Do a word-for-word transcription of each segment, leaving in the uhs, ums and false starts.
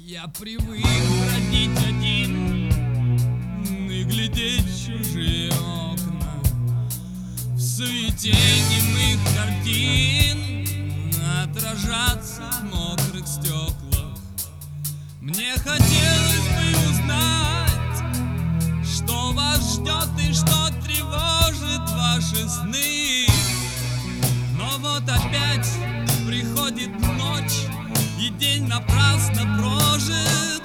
Я привык бродить один и глядеть в чужие окна, в суете немых картин отражаться в мокрых стеклах. Мне хотелось бы узнать, что вас ждет и что тревожит ваши сны. Но вот опять приходит ночь, и день напрасно прожит.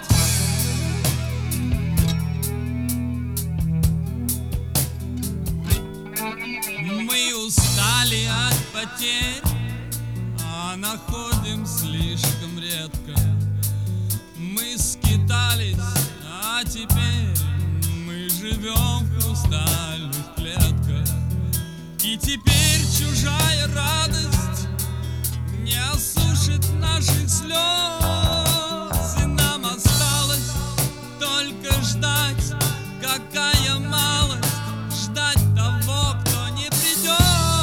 Мы устали от потерь, а находим слишком редко. Мы скитались, а теперь мы живем в хрустальных клетках. И теперь чужая радость не осушит наших слез, и нам осталось только ждать. Какая малость ждать того, кто не придет.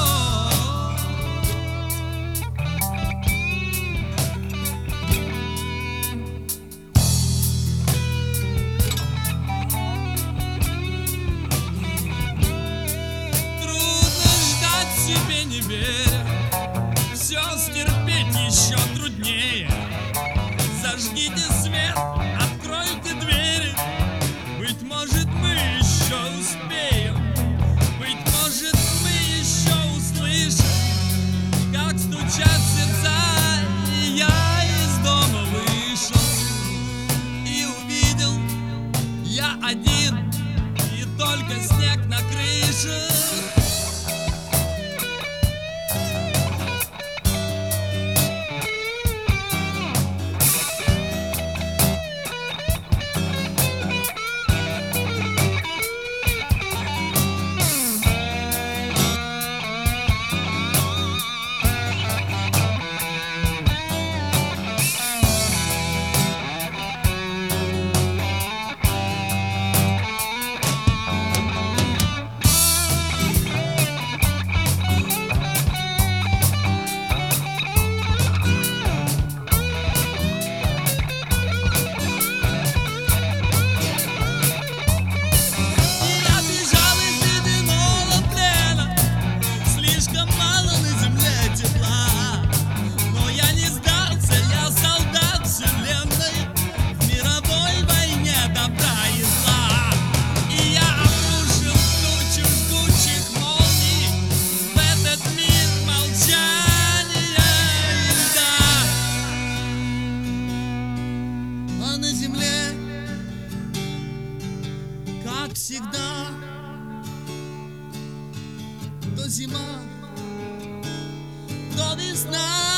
Трудно ждать себе, не веря, все стерпеть еще труднее. Зажгите свет, откройте двери. Быть может, мы еще успеем. Быть может, мы еще услышим, как стучат сердца. И я из дома вышел и увидел, я один, и только снег на крыше. Как всегда, то зима, то весна.